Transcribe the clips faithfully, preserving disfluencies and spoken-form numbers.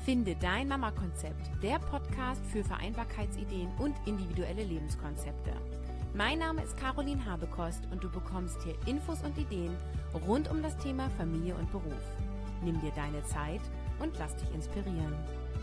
Finde dein Mama-Konzept, der Podcast für Vereinbarkeitsideen und individuelle Lebenskonzepte. Mein Name ist Caroline Habekost und du bekommst hier Infos und Ideen rund um das Thema Familie und Beruf. Nimm dir deine Zeit und lass dich inspirieren.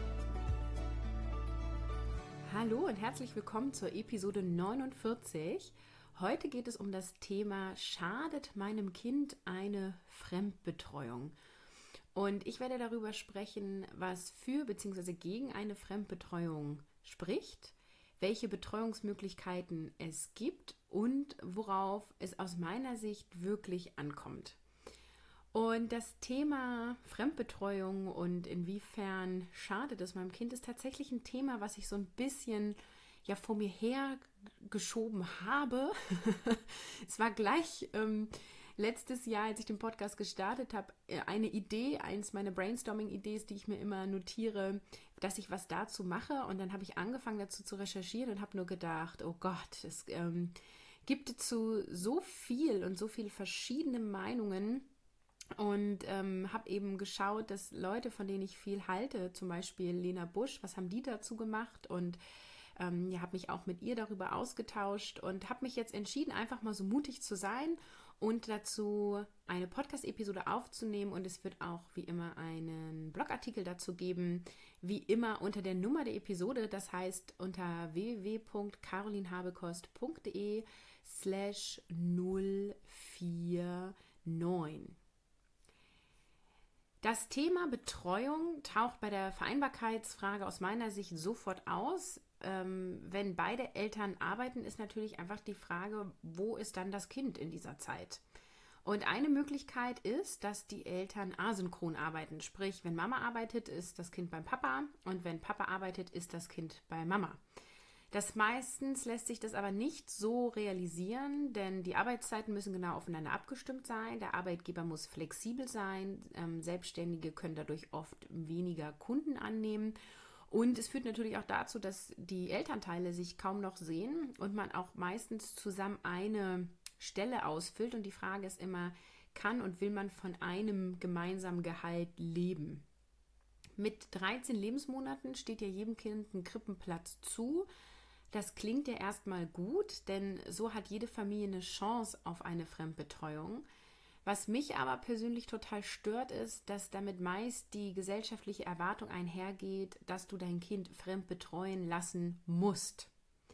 Hallo und herzlich willkommen zur Episode neunundvierzig. Heute geht es um das Thema: Schadet meinem Kind eine Fremdbetreuung? Und ich werde darüber sprechen, was für bzw. gegen eine Fremdbetreuung spricht, welche Betreuungsmöglichkeiten es gibt und worauf es aus meiner Sicht wirklich ankommt. Und das Thema Fremdbetreuung und inwiefern schadet es meinem Kind ist tatsächlich ein Thema, was ich so ein bisschen ja vor mir hergeschoben habe. Es war gleich ähm, letztes Jahr, als ich den Podcast gestartet habe, eine Idee, eins meiner Brainstorming-Ideen, die ich mir immer notiere, dass ich was dazu mache. Und dann habe ich angefangen dazu zu recherchieren und habe nur gedacht, oh Gott, es ähm, gibt dazu so viel und so viele verschiedene Meinungen. Und ähm, habe eben geschaut, dass Leute, von denen ich viel halte, zum Beispiel Lena Busch, was haben die dazu gemacht? Und ähm, ja, habe mich auch mit ihr darüber ausgetauscht und habe mich jetzt entschieden, einfach mal so mutig zu sein und dazu eine Podcast-Episode aufzunehmen. Und es wird auch wie immer einen Blogartikel dazu geben, wie immer unter der Nummer der Episode, das heißt unter w w w punkt carolinhabekost.de slash null vier neun. Das Thema Betreuung taucht bei der Vereinbarkeitsfrage aus meiner Sicht sofort aus. Ähm, wenn beide Eltern arbeiten, ist natürlich einfach die Frage, wo ist dann das Kind in dieser Zeit? Und eine Möglichkeit ist, dass die Eltern asynchron arbeiten. Sprich, wenn Mama arbeitet, ist das Kind beim Papa und wenn Papa arbeitet, ist das Kind bei Mama. Das meistens lässt sich das aber nicht so realisieren, denn die Arbeitszeiten müssen genau aufeinander abgestimmt sein. Der Arbeitgeber muss flexibel sein. Ähm, Selbstständige können dadurch oft weniger Kunden annehmen. Und es führt natürlich auch dazu, dass die Elternteile sich kaum noch sehen und man auch meistens zusammen eine Stelle ausfüllt. Und die Frage ist immer, kann und will man von einem gemeinsamen Gehalt leben? Mit dreizehn Lebensmonaten steht ja jedem Kind ein Krippenplatz zu. Das klingt ja erstmal gut, denn so hat jede Familie eine Chance auf eine Fremdbetreuung. Was mich aber persönlich total stört, ist, dass damit meist die gesellschaftliche Erwartung einhergeht, dass du dein Kind fremd betreuen lassen musst.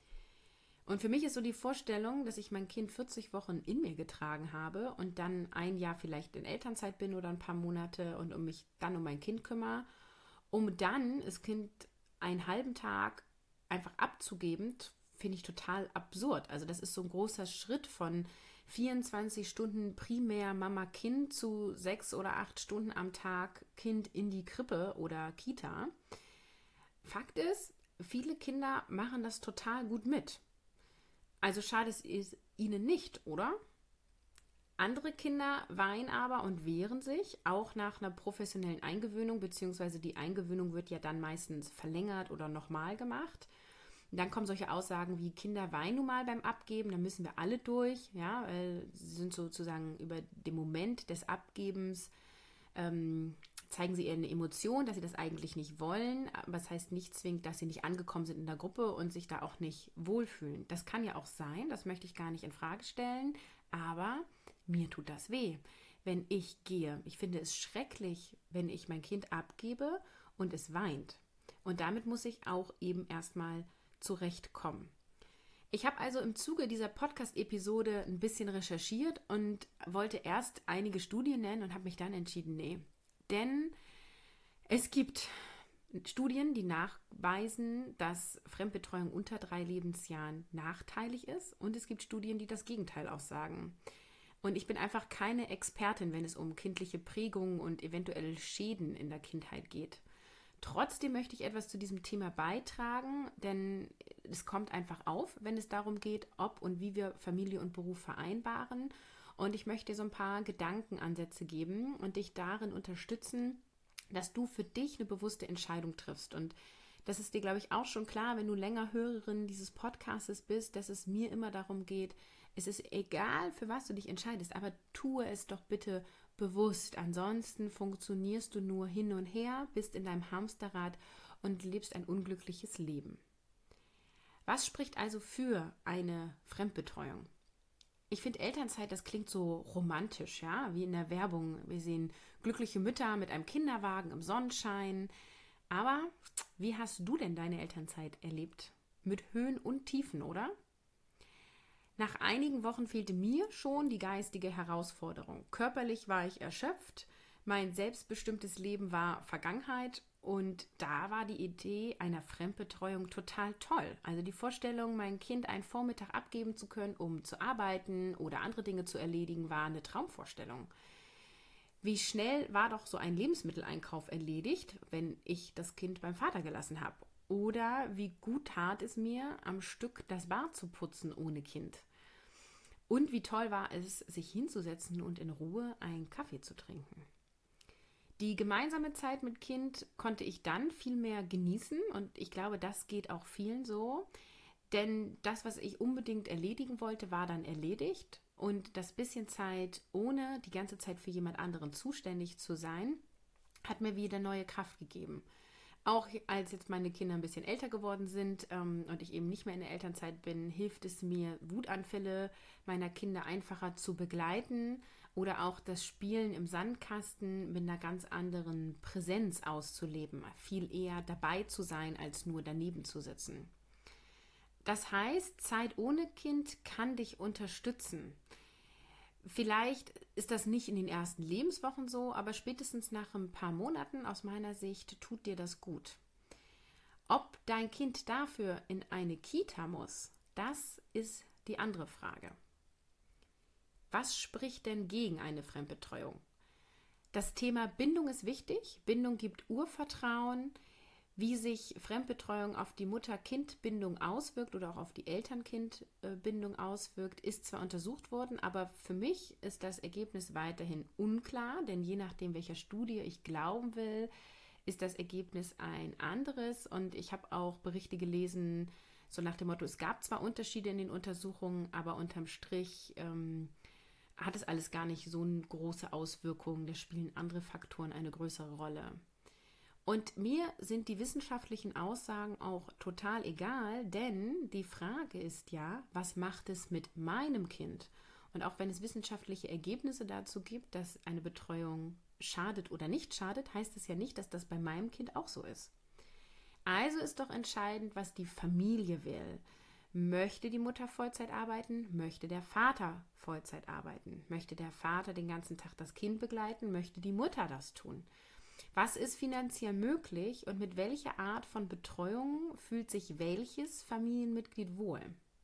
Und für mich ist so die Vorstellung, dass ich mein Kind vierzig Wochen in mir getragen habe und dann ein Jahr vielleicht in Elternzeit bin oder ein paar Monate und um mich dann um mein Kind kümmere, um dann das Kind einen halben Tag einfach abzugeben, finde ich total absurd. Also das ist so ein großer Schritt von vierundzwanzig Stunden primär Mama-Kind zu sechs oder acht Stunden am Tag Kind in die Krippe oder Kita. Fakt ist, viele Kinder machen das total gut mit. Also schadet es ihnen nicht, oder? Andere Kinder weinen aber und wehren sich, auch nach einer professionellen Eingewöhnung, beziehungsweise die Eingewöhnung wird ja dann meistens verlängert oder nochmal gemacht. Und dann kommen solche Aussagen wie: Kinder weinen nun mal beim Abgeben, da müssen wir alle durch, ja, weil sie sind sozusagen über den Moment des Abgebens, ähm, zeigen sie eher eine Emotion, dass sie das eigentlich nicht wollen, aber das heißt nicht zwingend, dass sie nicht angekommen sind in der Gruppe und sich da auch nicht wohlfühlen. Das kann ja auch sein, das möchte ich gar nicht in Frage stellen, aber mir tut das weh, wenn ich gehe. Ich finde es schrecklich, wenn ich mein Kind abgebe und es weint. Und damit muss ich auch eben erstmal zurechtkommen. Ich habe also im Zuge dieser Podcast-Episode ein bisschen recherchiert und wollte erst einige Studien nennen und habe mich dann entschieden, nee. Denn es gibt Studien, die nachweisen, dass Fremdbetreuung unter drei Lebensjahren nachteilig ist, und es gibt Studien, die das Gegenteil aussagen. Und ich bin einfach keine Expertin, wenn es um kindliche Prägungen und eventuelle Schäden in der Kindheit geht. Trotzdem möchte ich etwas zu diesem Thema beitragen, denn es kommt einfach auf, wenn es darum geht, ob und wie wir Familie und Beruf vereinbaren. Und ich möchte dir so ein paar Gedankenansätze geben und dich darin unterstützen, dass du für dich eine bewusste Entscheidung triffst. Und das ist dir, glaube ich, auch schon klar, wenn du länger Hörerin dieses Podcasts bist, dass es mir immer darum geht, es ist egal, für was du dich entscheidest, aber tue es doch bitte bewusst. Ansonsten funktionierst du nur hin und her, bist in deinem Hamsterrad und lebst ein unglückliches Leben. Was spricht also für eine Fremdbetreuung? Ich finde Elternzeit, das klingt so romantisch, ja, wie in der Werbung. Wir sehen glückliche Mütter mit einem Kinderwagen im Sonnenschein. Aber wie hast du denn deine Elternzeit erlebt? Mit Höhen und Tiefen, oder? Nach einigen Wochen fehlte mir schon die geistige Herausforderung. Körperlich war ich erschöpft, mein selbstbestimmtes Leben war Vergangenheit und da war die Idee einer Fremdbetreuung total toll. Also die Vorstellung, mein Kind einen Vormittag abgeben zu können, um zu arbeiten oder andere Dinge zu erledigen, war eine Traumvorstellung. Wie schnell war doch so ein Lebensmitteleinkauf erledigt, wenn ich das Kind beim Vater gelassen habe? Oder wie gut tat es mir, am Stück das Bad zu putzen ohne Kind? Und wie toll war es, sich hinzusetzen und in Ruhe einen Kaffee zu trinken? Die gemeinsame Zeit mit Kind konnte ich dann viel mehr genießen und ich glaube, das geht auch vielen so, denn das, was ich unbedingt erledigen wollte, war dann erledigt und das bisschen Zeit, ohne die ganze Zeit für jemand anderen zuständig zu sein, hat mir wieder neue Kraft gegeben. Auch als jetzt meine Kinder ein bisschen älter geworden sind ähm, und ich eben nicht mehr in der Elternzeit bin, hilft es mir, Wutanfälle meiner Kinder einfacher zu begleiten oder auch das Spielen im Sandkasten mit einer ganz anderen Präsenz auszuleben, viel eher dabei zu sein, als nur daneben zu sitzen. Das heißt, Zeit ohne Kind kann dich unterstützen. Vielleicht ist das nicht in den ersten Lebenswochen so, aber spätestens nach ein paar Monaten aus meiner Sicht tut dir das gut. Ob dein Kind dafür in eine Kita muss, das ist die andere Frage. Was spricht denn gegen eine Fremdbetreuung? Das Thema Bindung ist wichtig. Bindung gibt Urvertrauen. Wie sich Fremdbetreuung auf die Mutter-Kind-Bindung auswirkt oder auch auf die Eltern-Kind-Bindung auswirkt, ist zwar untersucht worden, aber für mich ist das Ergebnis weiterhin unklar, denn je nachdem, welcher Studie ich glauben will, ist das Ergebnis ein anderes. Und ich habe auch Berichte gelesen, so nach dem Motto, es gab zwar Unterschiede in den Untersuchungen, aber unterm Strich ähm, hat es alles gar nicht so eine große Auswirkung. Da spielen andere Faktoren eine größere Rolle. Und mir sind die wissenschaftlichen Aussagen auch total egal, denn die Frage ist ja, was macht es mit meinem Kind? Und auch wenn es wissenschaftliche Ergebnisse dazu gibt, dass eine Betreuung schadet oder nicht schadet, heißt es ja nicht, dass das bei meinem Kind auch so ist. Also ist doch entscheidend, was die Familie will. Möchte die Mutter Vollzeit arbeiten? Möchte der Vater Vollzeit arbeiten? Möchte der Vater den ganzen Tag das Kind begleiten? Möchte die Mutter das tun? Was ist finanziell möglich und mit welcher Art von Betreuung fühlt sich welches Familienmitglied wohl?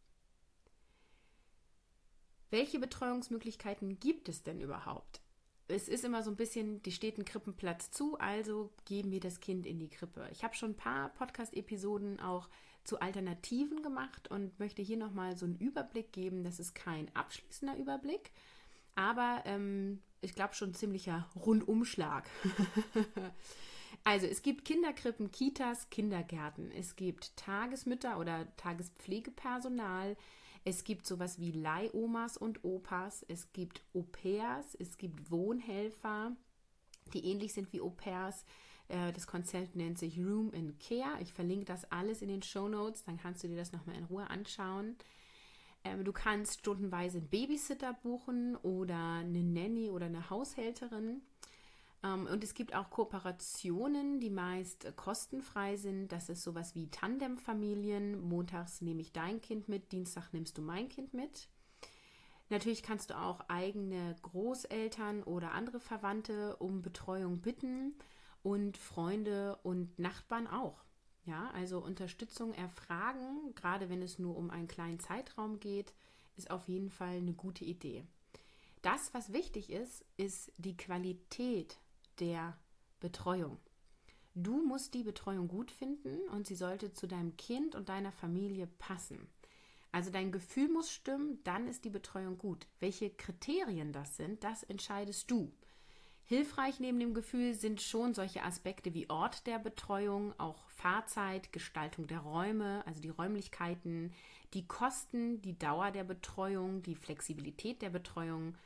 Welche Betreuungsmöglichkeiten gibt es denn überhaupt? Es ist immer so ein bisschen, die steht ein Krippenplatz zu, also geben wir das Kind in die Krippe. Ich habe schon ein paar Podcast-Episoden auch zu Alternativen gemacht und möchte hier nochmal so einen Überblick geben. Das ist kein abschließender Überblick, aber ähm, ich glaube schon ein ziemlicher Rundumschlag. Also es gibt Kinderkrippen, Kitas, Kindergärten. Es gibt Tagesmütter oder Tagespflegepersonal. Es gibt sowas wie Leihomas und Opas. Es gibt Au-pairs, es gibt Wohnhelfer, die ähnlich sind wie Au-pairs. Das Konzept nennt sich Room and Care. Ich verlinke das alles in den Shownotes, dann kannst du dir das nochmal in Ruhe anschauen. Du kannst stundenweise einen Babysitter buchen oder eine Nanny oder eine Haushälterin. Und es gibt auch Kooperationen, die meist kostenfrei sind. Das ist sowas wie Tandemfamilien. Montags nehme ich dein Kind mit, Dienstag nimmst du mein Kind mit. Natürlich kannst du auch eigene Großeltern oder andere Verwandte um Betreuung bitten und Freunde und Nachbarn auch. Ja, also Unterstützung erfragen, gerade wenn es nur um einen kleinen Zeitraum geht, ist auf jeden Fall eine gute Idee. Das, was wichtig ist, ist die Qualität der Betreuung. Du musst die Betreuung gut finden und sie sollte zu deinem Kind und deiner Familie passen. Also dein Gefühl muss stimmen, dann ist die Betreuung gut. Welche Kriterien das sind, das entscheidest du. Hilfreich neben dem Gefühl sind schon solche Aspekte wie Ort der Betreuung, auch Fahrzeit, Gestaltung der Räume, also die Räumlichkeiten, die Kosten, die Dauer der Betreuung, die Flexibilität der Betreuung.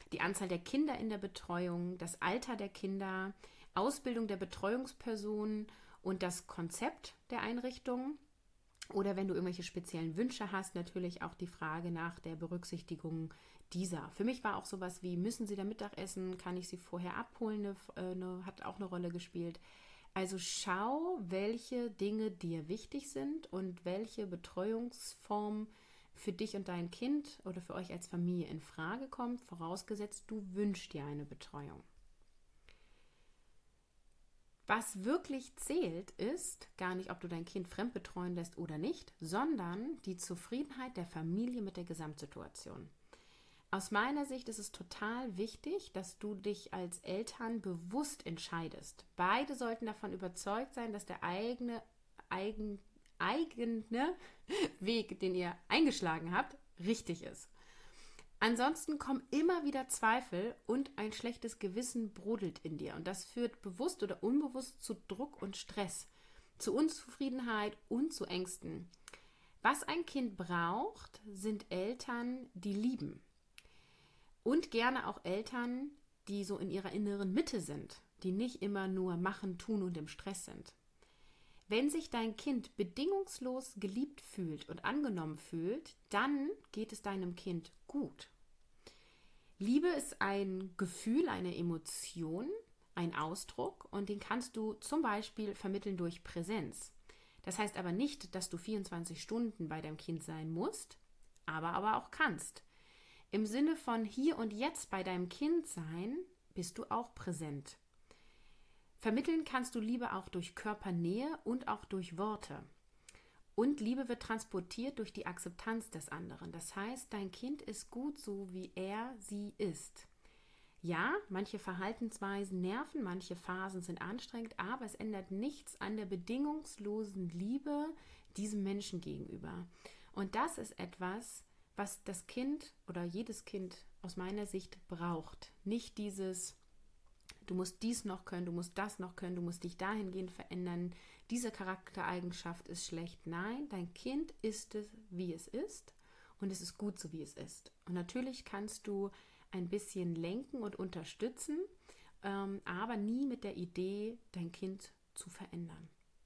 die Anzahl der Kinder in der Betreuung, das Alter der Kinder, Ausbildung der Betreuungspersonen und das Konzept der Einrichtung. Oder wenn du irgendwelche speziellen Wünsche hast, natürlich auch die Frage nach der Berücksichtigung dieser. Für mich war auch sowas wie, müssen Sie da Mittagessen, kann ich Sie vorher abholen, eine, eine, hat auch eine Rolle gespielt. Also schau, welche Dinge dir wichtig sind und welche Betreuungsform für dich und dein Kind oder für euch als Familie in Frage kommt, vorausgesetzt, du wünschst dir eine Betreuung. Was wirklich zählt, ist gar nicht, ob du dein Kind fremdbetreuen lässt oder nicht, sondern die Zufriedenheit der Familie mit der Gesamtsituation. Aus meiner Sicht ist es total wichtig, dass du dich als Eltern bewusst entscheidest. Beide sollten davon überzeugt sein, dass der eigene, eigen, eigene Weg, den ihr eingeschlagen habt, richtig ist. Ansonsten kommen immer wieder Zweifel und ein schlechtes Gewissen brodelt in dir. Und das führt bewusst oder unbewusst zu Druck und Stress, zu Unzufriedenheit und zu Ängsten. Was ein Kind braucht, sind Eltern, die lieben. Und gerne auch Eltern, die so in ihrer inneren Mitte sind, die nicht immer nur machen, tun und im Stress sind. Wenn sich dein Kind bedingungslos geliebt fühlt und angenommen fühlt, dann geht es deinem Kind gut. Liebe ist ein Gefühl, eine Emotion, ein Ausdruck und den kannst du zum Beispiel vermitteln durch Präsenz. Das heißt aber nicht, dass du vierundzwanzig Stunden bei deinem Kind sein musst, aber aber auch kannst. Im Sinne von hier und jetzt bei deinem Kind sein, bist du auch präsent. Vermitteln kannst du Liebe auch durch Körpernähe und auch durch Worte. Und Liebe wird transportiert durch die Akzeptanz des anderen. Das heißt, dein Kind ist gut so, wie er, sie ist. Ja, manche Verhaltensweisen nerven, manche Phasen sind anstrengend, aber es ändert nichts an der bedingungslosen Liebe diesem Menschen gegenüber. Und das ist etwas, was das Kind oder jedes Kind aus meiner Sicht braucht. Nicht dieses, du musst dies noch können, du musst das noch können, du musst dich dahingehend verändern, diese Charaktereigenschaft ist schlecht. Nein, dein Kind ist es, wie es ist und es ist gut so, wie es ist. Und natürlich kannst du ein bisschen lenken und unterstützen, ähm, aber nie mit der Idee, dein Kind zu verändern.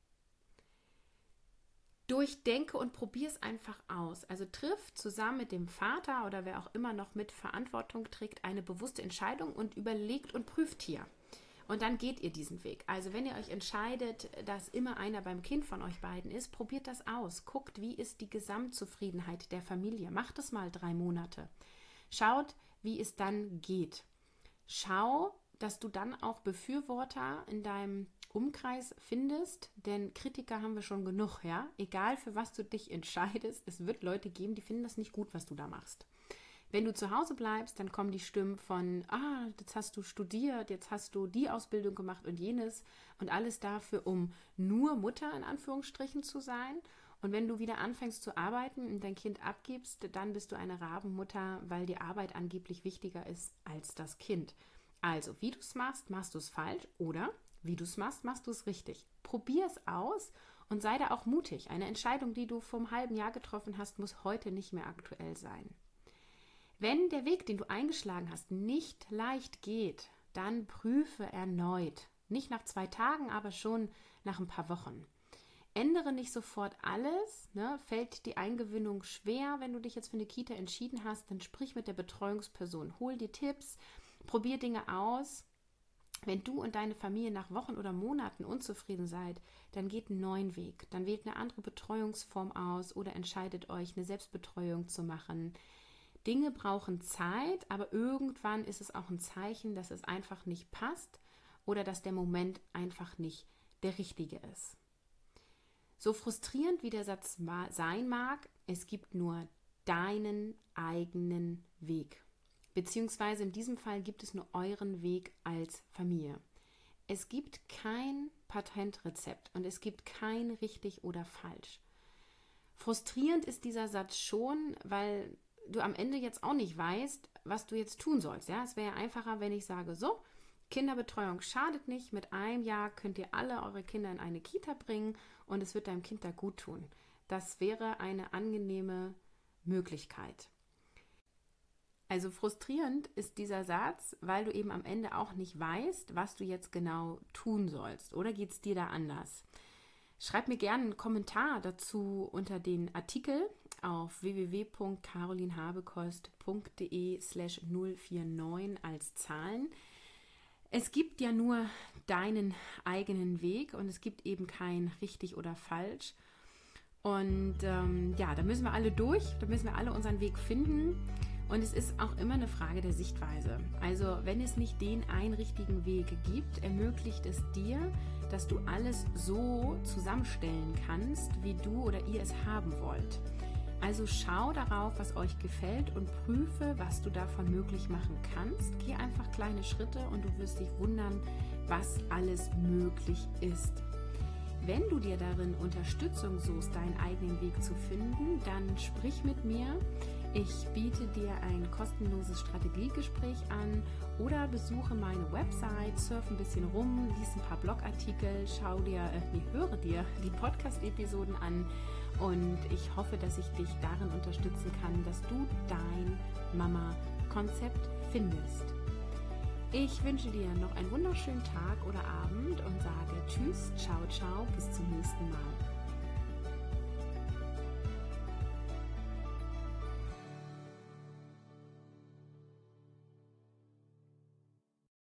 Durchdenke und probier es einfach aus. Also triff zusammen mit dem Vater oder wer auch immer noch mit Verantwortung trägt, eine bewusste Entscheidung und überlegt und prüft hier. Und dann geht ihr diesen Weg. Also wenn ihr euch entscheidet, dass immer einer beim Kind von euch beiden ist, probiert das aus. Guckt, wie ist die Gesamtzufriedenheit der Familie. Macht es mal drei Monate. Schaut, wie es dann geht. Schau, dass du dann auch Befürworter in deinem Umkreis findest, denn Kritiker haben wir schon genug, ja? Egal für was du dich entscheidest, es wird Leute geben, die finden das nicht gut, was du da machst. Wenn du zu Hause bleibst, dann kommen die Stimmen von, ah, jetzt hast du studiert, jetzt hast du die Ausbildung gemacht und jenes und alles dafür, um nur Mutter in Anführungsstrichen zu sein. Und wenn du wieder anfängst zu arbeiten und dein Kind abgibst, dann bist du eine Rabenmutter, weil die Arbeit angeblich wichtiger ist als das Kind. Also, wie du es machst, machst du es falsch oder wie du es machst, machst du es richtig. Probier es aus und sei da auch mutig. Eine Entscheidung, die du vor einem halben Jahr getroffen hast, muss heute nicht mehr aktuell sein. Wenn der Weg, den du eingeschlagen hast, nicht leicht geht, dann prüfe erneut. Nicht nach zwei Tagen, aber schon nach ein paar Wochen. Ändere nicht sofort alles. Ne? Fällt die Eingewöhnung schwer, wenn du dich jetzt für eine Kita entschieden hast, dann sprich mit der Betreuungsperson. Hol dir Tipps, probier Dinge aus. Wenn du und deine Familie nach Wochen oder Monaten unzufrieden seid, dann geht einen neuen Weg. Dann wählt eine andere Betreuungsform aus oder entscheidet euch, eine Selbstbetreuung zu machen. Dinge brauchen Zeit, aber irgendwann ist es auch ein Zeichen, dass es einfach nicht passt oder dass der Moment einfach nicht der richtige ist. So frustrierend wie der Satz sein mag, es gibt nur deinen eigenen Weg. Beziehungsweise in diesem Fall gibt es nur euren Weg als Familie. Es gibt kein Patentrezept und es gibt kein richtig oder falsch. Frustrierend ist dieser Satz schon, weil du am Ende jetzt auch nicht weißt, was du jetzt tun sollst. Ja? Es wäre einfacher, wenn ich sage, so, Kinderbetreuung schadet nicht, mit einem Jahr könnt ihr alle eure Kinder in eine Kita bringen und es wird deinem Kind da gut tun. Das wäre eine angenehme Möglichkeit. Also frustrierend ist dieser Satz, weil du eben am Ende auch nicht weißt, was du jetzt genau tun sollst. Oder geht es dir da anders? Schreib mir gerne einen Kommentar dazu unter den Artikel auf w w w punkt carolinhabekost punkt d e slash null vier neun als Zahlen. Es gibt ja nur deinen eigenen Weg und es gibt eben kein richtig oder falsch. Und ähm, ja, da müssen wir alle durch, da müssen wir alle unseren Weg finden. Und es ist auch immer eine Frage der Sichtweise. Also wenn es nicht den einen richtigen Weg gibt, ermöglicht es dir, dass du alles so zusammenstellen kannst, wie du oder ihr es haben wollt. Also schau darauf, was euch gefällt und prüfe, was du davon möglich machen kannst. Geh einfach kleine Schritte und du wirst dich wundern, was alles möglich ist. Wenn du dir darin Unterstützung suchst, deinen eigenen Weg zu finden, dann sprich mit mir. Ich biete dir ein kostenloses Strategiegespräch an oder besuche meine Website, surf ein bisschen rum, lies ein paar Blogartikel, schau dir, äh, nee, höre dir die Podcast-Episoden an und ich hoffe, dass ich dich darin unterstützen kann, dass du dein Mama-Konzept findest. Ich wünsche dir noch einen wunderschönen Tag oder Abend und sage Tschüss, ciao, ciao, bis zum nächsten Mal.